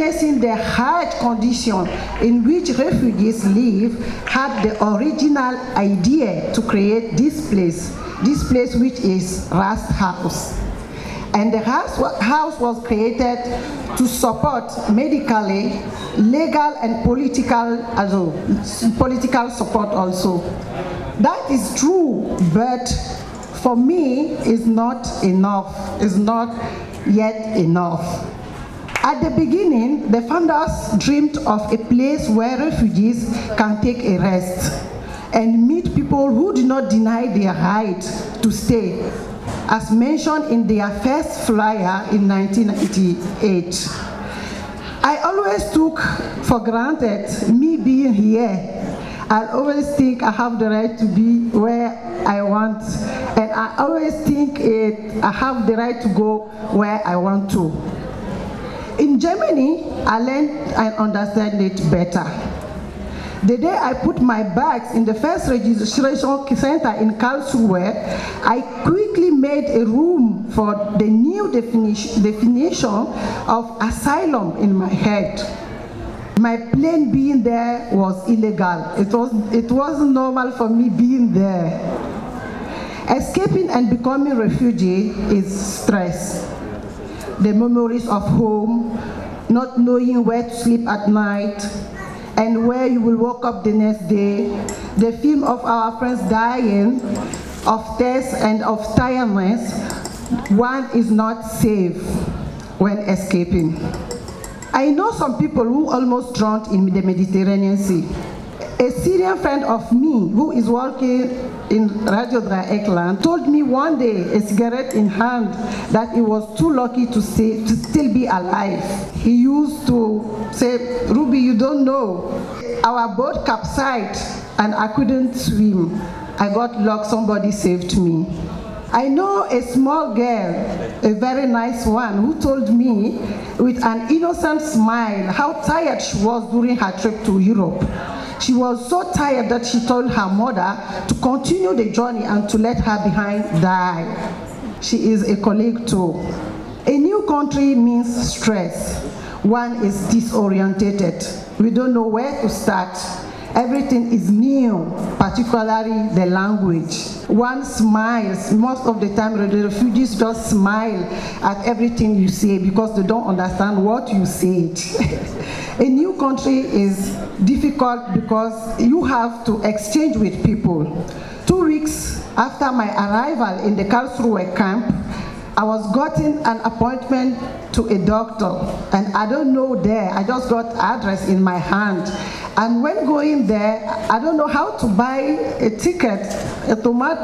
recognizing the harsh condition in which refugees live, had the original idea to create this place which is Rast House. And the house was created to support medically, legal, and political support also. That is true, but for me, it's not enough. It's not yet enough. At the beginning, the founders dreamed of a place where refugees can take a rest and meet people who do not deny their right to stay, as mentioned in their first flyer in 1998. I always took for granted me being here. I always think I have the right to be where I want, and I always think I have the right to go where I want to. In Germany, I learned and understand it better. The day I put my bags in the first registration center in Karlsruhe, I quickly made a room for the new definition of asylum in my head. My plane being there was illegal. It wasn't normal for me being there. Escaping and becoming a refugee is stress. The memories of home, not knowing where to sleep at night, and where you will wake up the next day, the film of our friends dying of thirst and of tiredness. One is not safe when escaping. I know some people who almost drowned in the Mediterranean Sea. A Syrian friend of me who is working in Radio Dreieckland told me one day, a cigarette in hand, that he was too lucky to still be alive. He used to say, "Ruby, you don't know. Our boat capsized and I couldn't swim. I got lost, somebody saved me." I know a small girl, a very nice one, who told me with an innocent smile how tired she was during her trip to Europe. She was so tired that she told her mother to continue the journey and to let her behind die. She is a colleague too. A new country means stress. One is disoriented. We don't know where to start. Everything is new, particularly the language. One smiles. Most of the time, the refugees just smile at everything you say because they don't understand what you said. A new country is difficult because you have to exchange with people. 2 weeks after my arrival in the Karlsruhe camp, I was gotten an appointment to a doctor, and I don't know there, I just got address in my hand. And when going there, I don't know how to buy a ticket. It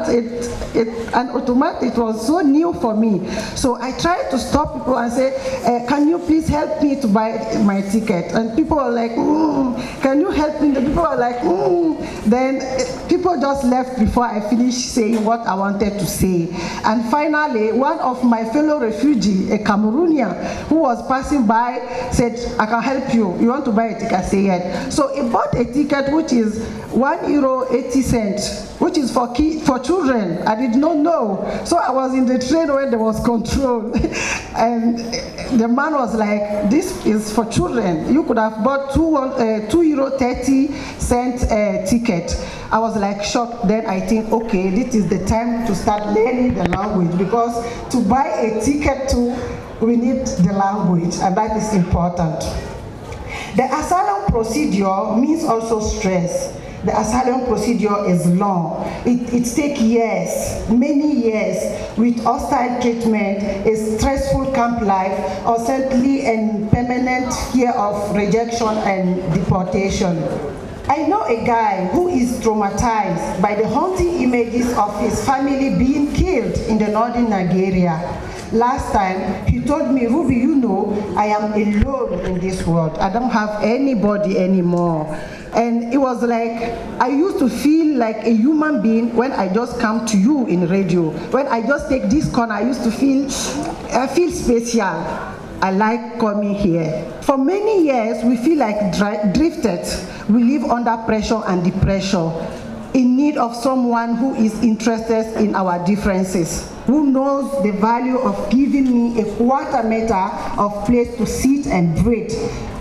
was so new for me. So I tried to stop people and say, "Can you please help me to buy my ticket?" And people were like, "Can you help me?" The people were like, Then people just left before I finished saying what I wanted to say. And finally, one of my fellow refugees, a Cameroonian, who was passing by, said, "I can help you. You want to buy a ticket?" I said, "Yes." So he bought a ticket which is €1.80, which is for children. I did not know. So I was in the train when there was control. And the man was like, "This is for children. You could have bought €2.30 ticket." I was like shocked. Then I think, okay, this is the time to start learning the language, because to buy a ticket we need the language, and that is important. The asylum procedure means also stress. The asylum procedure is long. It takes years, many years, with hostile treatment, a stressful camp life, constantly and permanent fear of rejection and deportation. I know a guy who is traumatized by the haunting images of his family being killed in the northern Nigeria. Last time, he told me, "Ruby, you know, I am alone in this world. I don't have anybody anymore." And it was like, I used to feel like a human being when I just come to you in radio. When I just take this corner, I used to feel special. I like coming here. For many years, we feel like drifted. We live under pressure and depression, in need of someone who is interested in our differences, who knows the value of giving me a quarter meter of place to sit and breathe,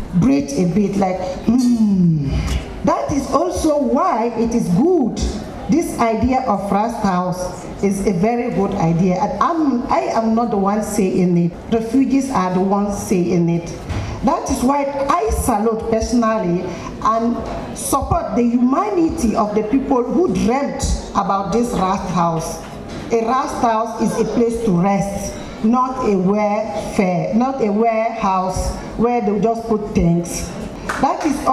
breathe a bit, like, That is also why it is good. This idea of Rust House is a very good idea, and I am not the one saying it. Refugees are the ones saying it. That is why I salute personally and support the humanity of the people who dreamt about this Rust House. A Rust House is a place to rest, not a warehouse where they just put things. That is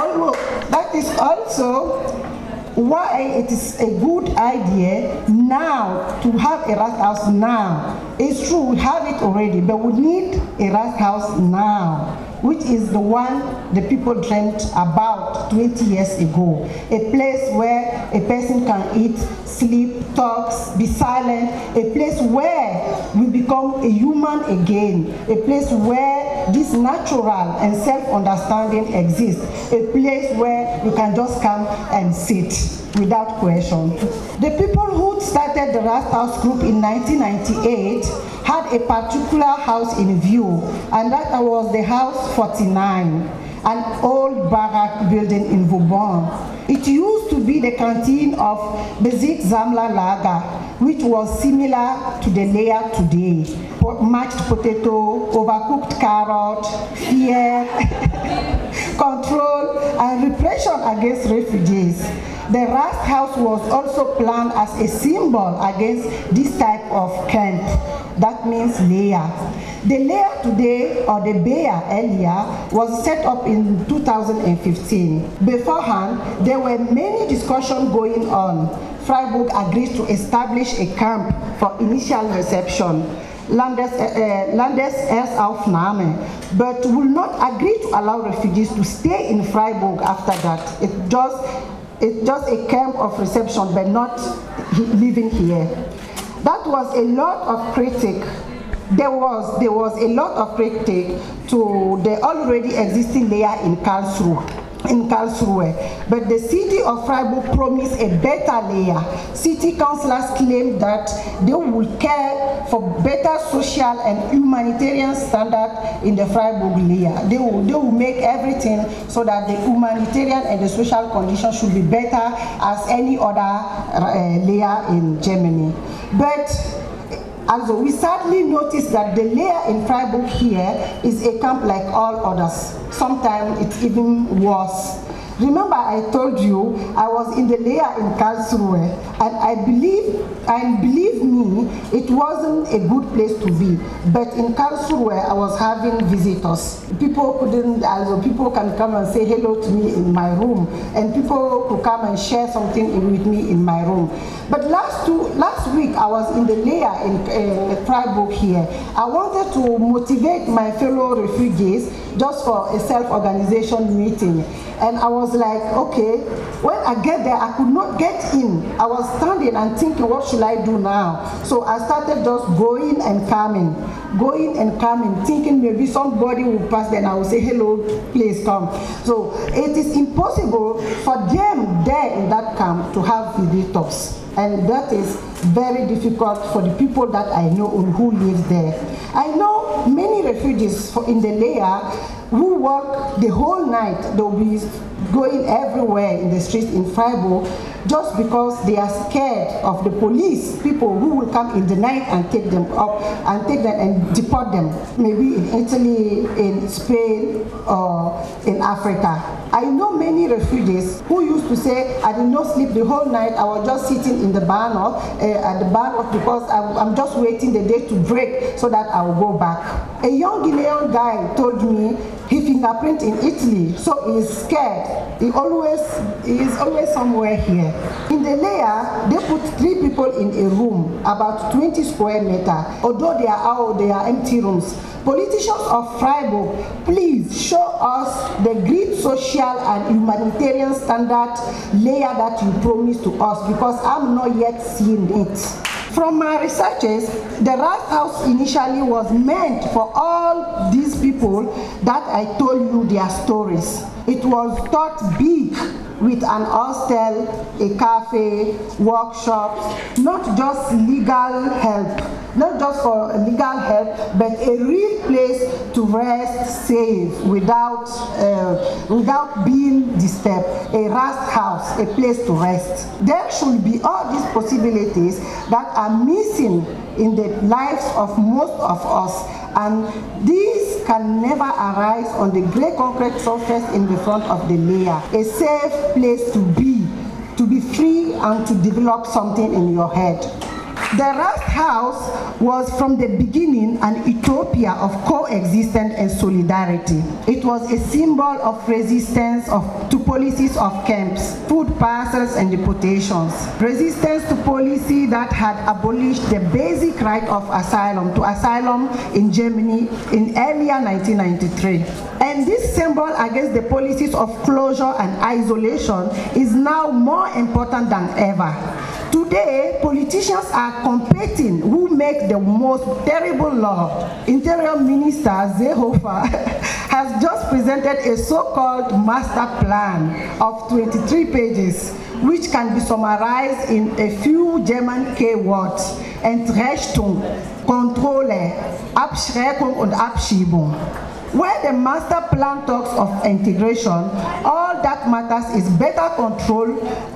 also why it is a good idea now to have a Rust House now. It's true, we have it already, but we need a Rust House now, which is the one the people dreamt about 20 years ago. A place where a person can eat, sleep, talk, be silent. A place where we become a human again. A place where this natural and self-understanding exists. A place where you can just come and sit without question. The people who started the Rust House group in 1998 had a particular house in view, and that was the House 49, an old barrack building in Vauban. It used to be the canteen of Bezig Zamla Lager, which was similar to the layer today. Mashed potato, overcooked carrot, fear, control, and repression against refugees. The Rust House was also planned as a symbol against this type of camp. That means layer. The layer today, or the Beya earlier, was set up in 2015. Beforehand, there were many discussions going on. Freiburg agreed to establish a camp for initial reception, Landeserstaufnahme, but will not agree to allow refugees to stay in Freiburg after that. It's just a camp of reception, but not living here. That was a lot of critique. There was a lot of critique to the already existing layer in Karlsruhe. But the city of Freiburg promised a better layer. City councillors claimed that they will care for better social and humanitarian standard in the Freiburg layer. They will make everything so that the humanitarian and the social conditions should be better as any other layer in Germany. But also, we sadly notice that the layer in Freiburg here is a camp like all others. Sometimes it's even worse. Remember, I told you I was in the layer in Karlsruhe, and believe me, it wasn't a good place to be. But in Karlsruhe, I was having visitors. People can come and say hello to me in my room, and people could come and share something with me in my room. But last week, I was in the layer in Freiburg here. I wanted to motivate my fellow refugees just for a self-organization meeting. And I was like, okay, when I get there, I could not get in. I was standing and thinking, what should I do now? So I started just going and coming, thinking maybe somebody will pass, then I will say, hello, please come. So it is impossible for them there in that camp to have visitors. And that is very difficult for the people that I know who live there. I know many refugees in the layer who work the whole night. They'll be going everywhere in the streets in Freiburg just because they are scared of the police, people who will come in the night and take them up and take them and deport them, maybe in Italy, in Spain, or in Africa. I know many refugees who used to say, I did not sleep the whole night, I was just sitting in the bahnhof, at the bahnhof because I'm just waiting the day to break so that I will go back. A young Ghanaian guy told me he fingerprinted in Italy, so he's scared. He is always somewhere here. In the layer, they put 3 people in a room, about 20 square meters, although they are empty rooms. Politicians of Freiburg, please show us the great social and humanitarian standard layer that you promised to us, because I'm not yet seeing it. From my researches, the Rust House initially was meant for all these people that I told you their stories. It was thought big, with an hostel, a cafe, workshops, not just legal help. not just for legal help, but a real place to rest safe without being disturbed. A rest house, a place to rest. There should be all these possibilities that are missing in the lives of most of us, and these can never arise on the grey concrete surface in the front of the layer. A safe place to be free and to develop something in your head. The Rest House was from the beginning an utopia of coexistence and solidarity. It was a symbol of resistance to policies of camps, food parcels and deportations. Resistance to policy that had abolished the basic right of asylum in Germany in earlier 1993. And this symbol against the policies of closure and isolation is now more important than ever. Today, politicians are competing who make the most terrible law. Interior Minister Seehofer has just presented a so-called master plan of 23 pages, which can be summarized in a few German K-words: Entrechtung, Kontrolle, Abschreckung und Abschiebung. Where the master plan talks of integration, all that matters is better control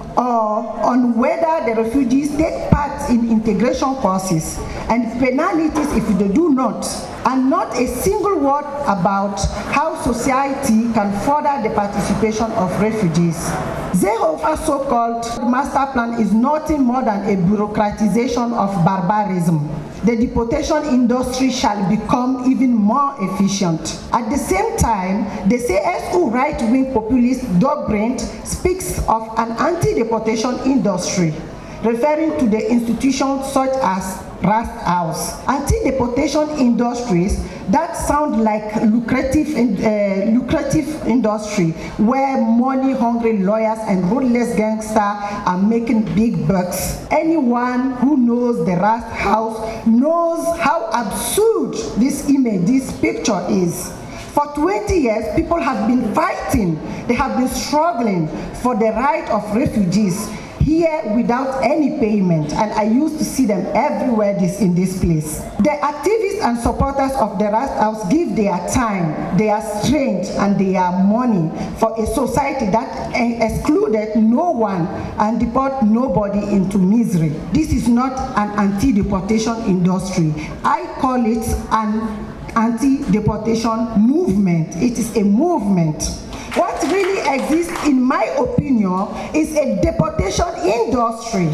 on whether the refugees take part in integration courses and penalties if they do not, and not a single word about how society can further the participation of refugees. Seehofer's so-called master plan is nothing more than a bureaucratization of barbarism. The deportation industry shall become even more efficient. At the same time, the CSU right-wing populist Dobrindt speaks of an anti-deportation industry, referring to the institutions such as Rest House. Anti-deportation industries that sound like lucrative industry where money-hungry lawyers and ruthless gangsters are making big bucks. Anyone who knows the Rest House knows how absurd this picture is. For 20 years, people have been fighting, they have been struggling for the right of refugees here without any payment, and I used to see them everywhere in this place. The activists and supporters of the Rest House give their time, their strength, and their money for a society that excluded no one and deport nobody into misery. This is not an anti-deportation industry. I call it an anti-deportation movement. It is a movement. What really exists, in my opinion, is a deportation industry.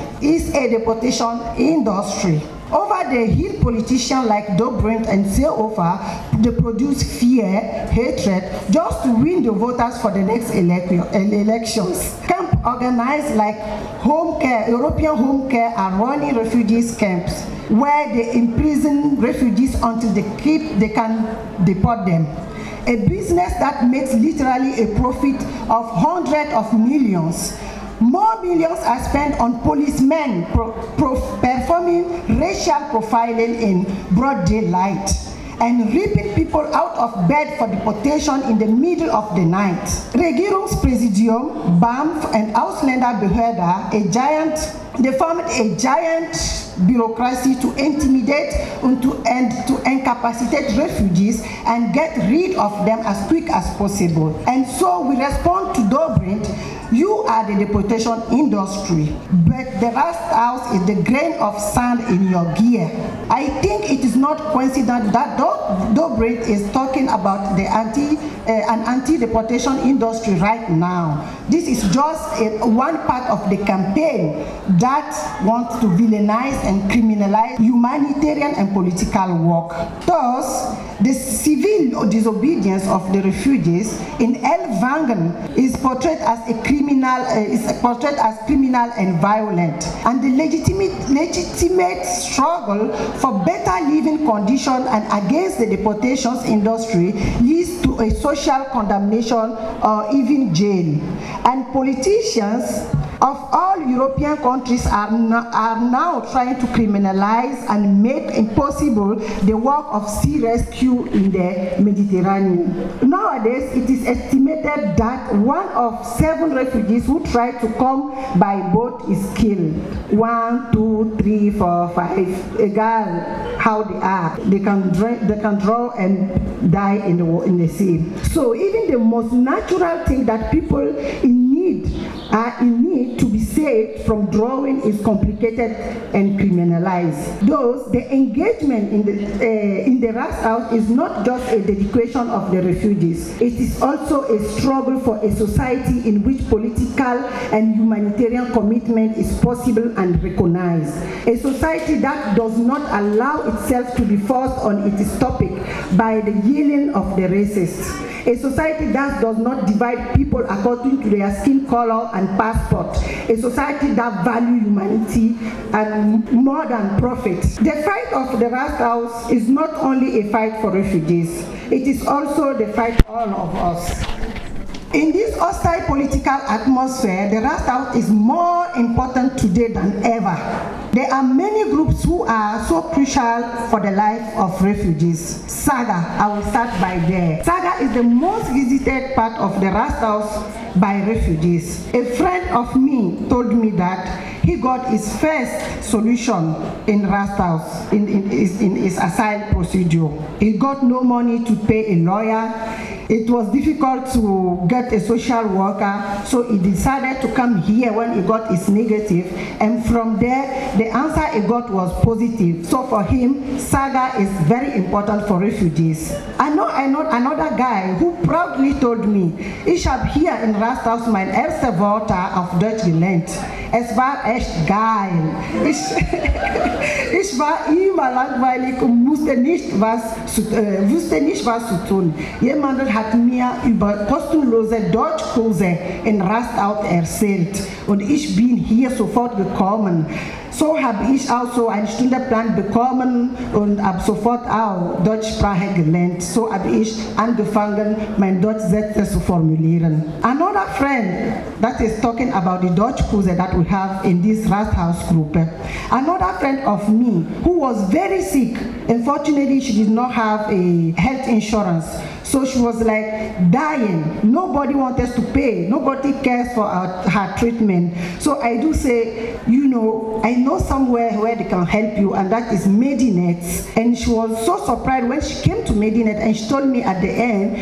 Over-the-hill politicians like Dobrindt and Seehofer, they produce fear, hatred, just to win the voters for the next elections. Camp organized like Home Care, European Home Care are running refugees camps where they imprison refugees until they can deport them. A business that makes literally a profit of hundreds of millions. More millions are spent on policemen performing racial profiling in broad daylight and ripping people out of bed for deportation in the middle of the night. Regierungspräsidium, BAMF, and Ausländerbehörde, they formed a giant bureaucracy to intimidate and to incapacitate refugees and get rid of them as quick as possible. And so we respond to Dobrindt, you are the deportation industry, but the Rest House is the grain of sand in your gear. I think it is not coincident that Dobrindt is talking about an anti-deportation industry right now. This is just one part of the campaign that wants to villainize and criminalize humanitarian and political work. Thus, the civil disobedience of the refugees in Ellwangen is portrayed as criminal and violent, and the legitimate struggle for better living conditions and against the deportations industry leads to a social condemnation or even jail. And politicians of all European countries are now trying to criminalize and make impossible the work of sea rescue in the Mediterranean. Nowadays, it is estimated that 1 of 7 refugees who try to come by boat is killed. 1, 2, 3, 4, 5, egal how they are. They can drown and die in the sea. So even the most natural thing that people are in need to be saved from drowning is complicated and criminalized. Thus, the engagement in the Rast House is not just a dedication of the refugees. It is also a struggle for a society in which political and humanitarian commitment is possible and recognized. A society that does not allow itself to be forced on its topic by the yelling of the racists. A society that does not divide people according to their skin color and passport. A society that values humanity and more than profit. The fight of the Rast House is not only a fight for refugees, it is also the fight for all of us. In this hostile political atmosphere, the Rast House is more important today than ever. There are many groups who are so crucial for the life of refugees. Saga, I will start by there. Saga is the most visited part of the Rast House by refugees. A friend of me told me that he got his first solution in Rast House, in his asylum procedure. He got no money to pay a lawyer. It was difficult to get a social worker, so he decided to come here when he got his negative, and from there, the answer he got was positive. So for him, Saga is very important for refugees. I know another guy who proudly told me, ich habe hier in Rast House mein erste Worte auf Deutsch gelernt. Es war echt geil. Ich war immer langweilig und wusste nicht, was zu tun. Jemand hat mir über kostenlose Deutschkurse in Rast House erzählt und ich bin hier sofort gekommen. So habe ich auch so einen Stundenplan bekommen und habe sofort auch Deutschsprache gelernt. So habe ich angefangen, mein Deutschsätze zu formulieren. Another friend that is talking about the Deutschkurse that we have in this Rast House group. Another friend of me who was very sick. Unfortunately, she did not have a health insurance. So she was like dying. Nobody wanted to pay. Nobody cares for her treatment. So I do say, I know somewhere where they can help you, and that is Medinet. And she was so surprised when she came to Medinet, and she told me at the end,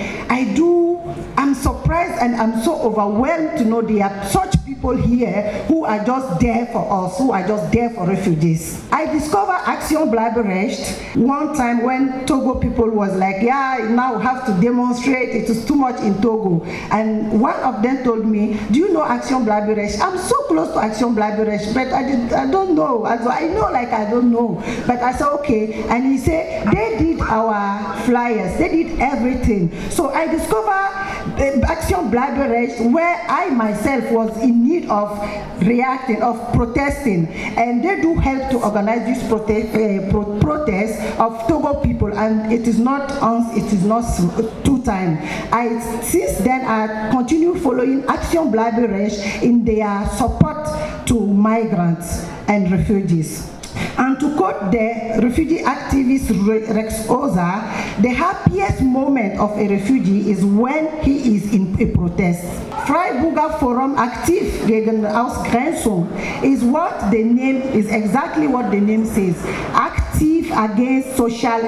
I'm surprised and I'm so overwhelmed to know there are such people here who are just there for us, who are just there for refugees. I discovered Action Bleiberecht one time when Togo people was like, yeah, now we have to demonstrate, it is too much in Togo. And one of them told me, do you know Action Bleiberecht? I'm so close to Action Bleiberecht, but I don't know. Also, I know like I don't know. But I said, okay. And he said, they did our flyers, they did everything. So I discovered Action Bleiberecht, where I myself was in need of reacting, of protesting, and they do help to organize this protest of Togo people, and it is not once, it is not 2 times. Since then I continue following Action Bleiberecht in their support to migrants and refugees. And to quote the refugee activist Rex Oza, the happiest moment of a refugee is when he is in a protest. Freiburger Forum Aktiv gegen Ausgrenzung is exactly what the name says. Active against social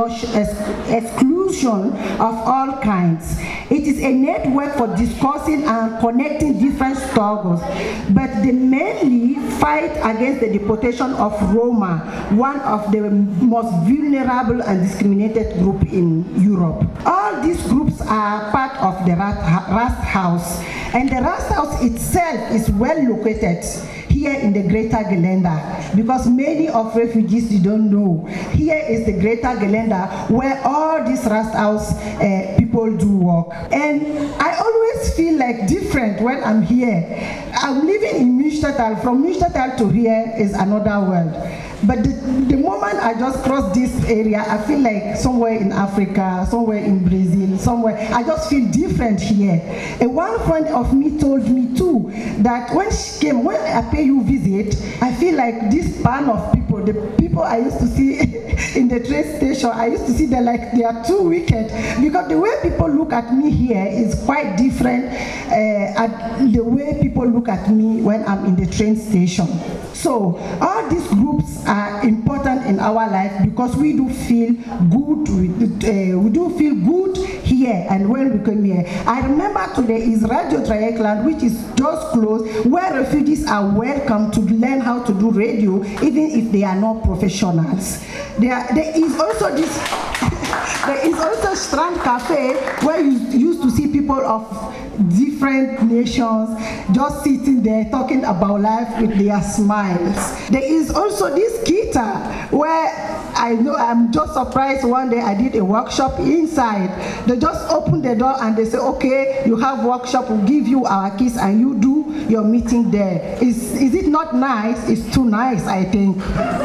exclusion of all kinds. It is a network for discussing and connecting different struggles, but they mainly fight against the deportation of Roma, one of the most vulnerable and discriminated group in Europe. All these groups are part of the Rast House, and the Rast House itself is well located here in the Greater Gelände, because many of refugees don't know. Here is the Greater Gelände where all these Rast House people do work. And I always feel like different when I'm here. I'm living in Münstertal. From Münstertal to here is another world. But the moment I just cross this area, I feel like somewhere in Africa, somewhere in Brazil, somewhere, I just feel different here. And one friend of me told me too, that when she came, when I pay you visit, I feel like this band of people, the people I used to see in the train station, I used to see them like they are too wicked, because the way people look at me here is quite different at the way people look at me when I'm in the train station. So all these groups are important in our life because we do feel good. We do feel good here, and when we come here, I remember today is Radio Triathlon, which is just close, where refugees are welcome to learn how to do radio, even if they are not professionals. There is also this. There is also Strand Cafe, where you used to see people of different nations just sitting there talking about life with their smiles. There is also this guitar, where I'm just surprised one day I did a workshop inside. They just open the door and they say, okay, you have workshop, we'll give you our keys and you do your meeting there. Is it not nice? It's too nice, I think.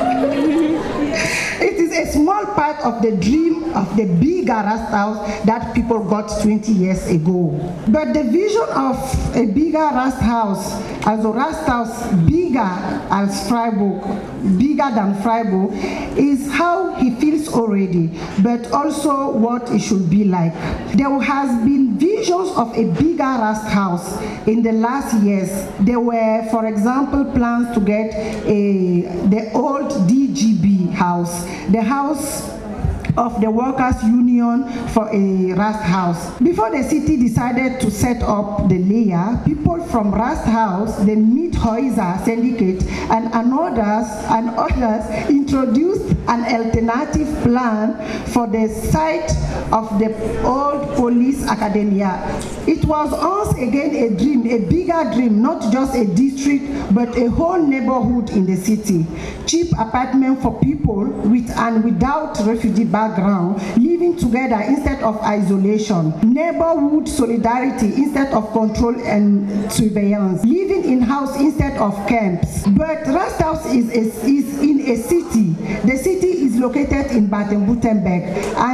It is a small part of the dream of the bigger Rust House that people got 20 years ago. But the vision of a bigger Rust House, as a Rust House bigger as Freiburg, bigger than Freiburg, is how he feels already, but also what it should be like. There has been visions of a bigger Rust House in the last years. There were, for example, plans to get the old DGB house, the house of the workers' union for a Rust House. Before the city decided to set up the layer, people from Rust House, the Miethäuser Syndicate, and others introduced an alternative plan for the site of the old police academia. It was once again a dream, a bigger dream, not just a district, but a whole neighborhood in the city. Cheap apartment for people with and without refugee background, living together instead of isolation, neighborhood solidarity instead of control and surveillance, living in house instead of camps. But Rust House is in a city. The city is located in Baden-Württemberg,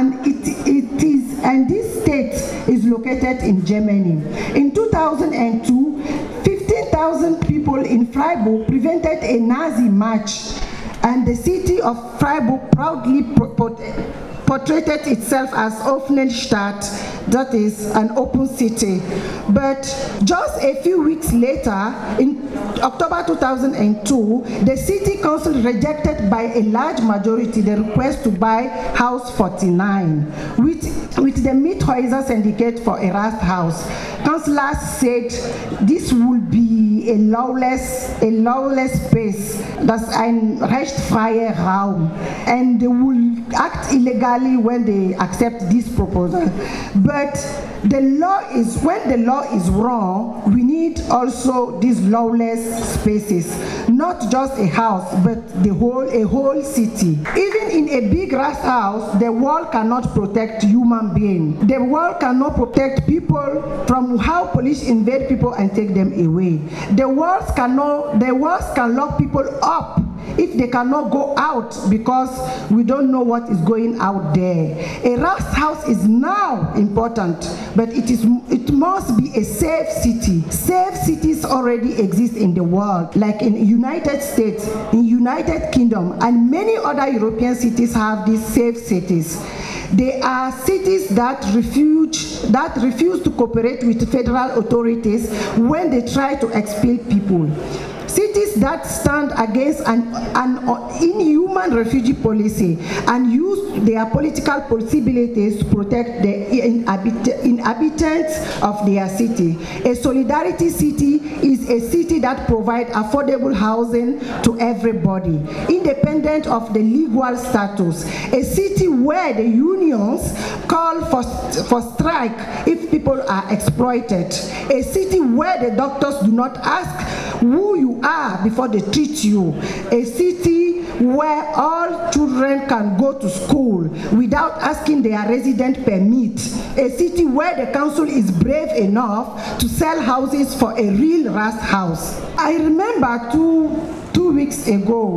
and this state is located in Germany. In 2002, 15,000 people in Freiburg prevented a Nazi march, and the city of Freiburg proudly portrayed itself as offene Stadt, that is an open city. But just a few weeks later, in October 2002, the city council rejected by a large majority the request to buy House 49 with the Miethäuser Syndicate for a Rust House. Councillors said this would be a lawless space, that's ein rechtsfreier Raum, and they will act illegally when they accept this proposal. But when the law is wrong, we need also these lawless spaces, not just a house, but a whole city. Even in a big Rust House, the wall cannot protect human beings. The wall cannot protect people from how police invade people and take them away. The walls can lock people up if they cannot go out, because we don't know what is going out there. A Rust House is now important, but it must be a safe city. Safe cities already exist in the world, like in United States, in United Kingdom, and many other European cities have these safe cities. They are cities that refuse to cooperate with federal authorities when they try to expel people. Cities that stand against an inhuman refugee policy and use their political possibilities to protect the inhabitants of their city. A solidarity city is a city that provides affordable housing to everybody, independent of the legal status. A city where the unions call for strike if people are exploited. A city where the doctors do not ask who you are before they treat you. A city where all children can go to school without asking their resident permit. A city where the council is brave enough to sell houses for a real Rust House. I remember two weeks ago,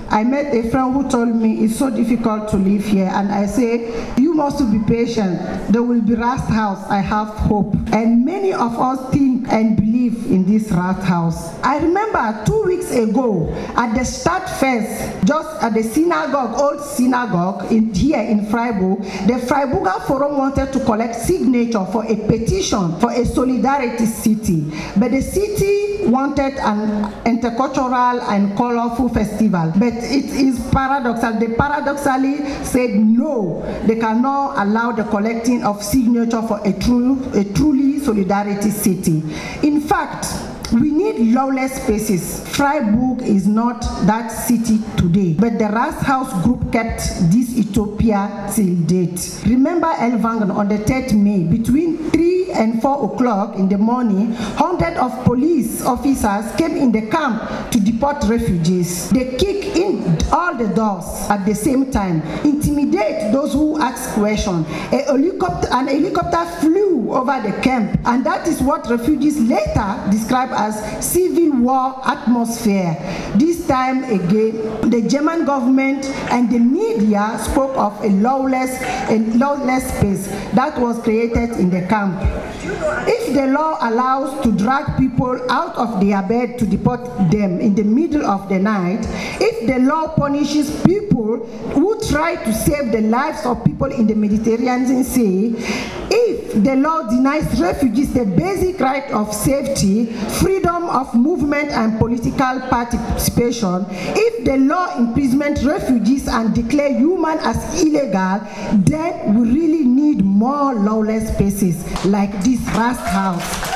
I met a friend who told me it's so difficult to live here, and I say, you must be patient. There will be Rast House. I have hope. And many of us think and believe in this Rast House. I remember 2 weeks ago at the Start Fest, just at the synagogue, old synagogue here in Freiburg, the Freiburger Forum wanted to collect signature for a petition for a solidarity city. But the city wanted an intercultural and colorful festival. But it is paradoxal. They paradoxally said no, they cannot allow the collecting of signature for a truly solidarity city. In fact, we need lawless spaces. Freiburg is not that city today, but the Rast House group kept this utopia till date. Remember Ellwangen on the 3rd May, between 3 and 4 o'clock in the morning, hundreds of police officers came in the camp to deport refugees. They kick in all the doors at the same time, intimidate those who ask questions. An helicopter flew over the camp, and that is what refugees later described as civil war atmosphere. This time again, the German government and the media spoke of a lawless space that was created in the camp. If the law allows to drag people out of their bed to deport them in the middle of the night, if the law punishes people who try to save the lives of people in the Mediterranean Sea, if the law denies refugees the basic right of safety, freedom of movement and political participation, if the law imprisons refugees and declares human as illegal, then we really need more lawless spaces like this Rast House.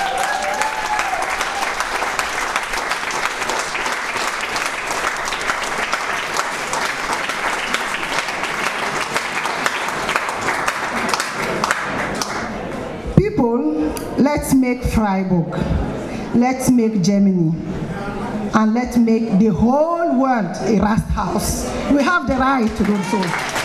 Let's make Freiburg, let's make Germany, and let's make the whole world a Rast House. We have the right to do so.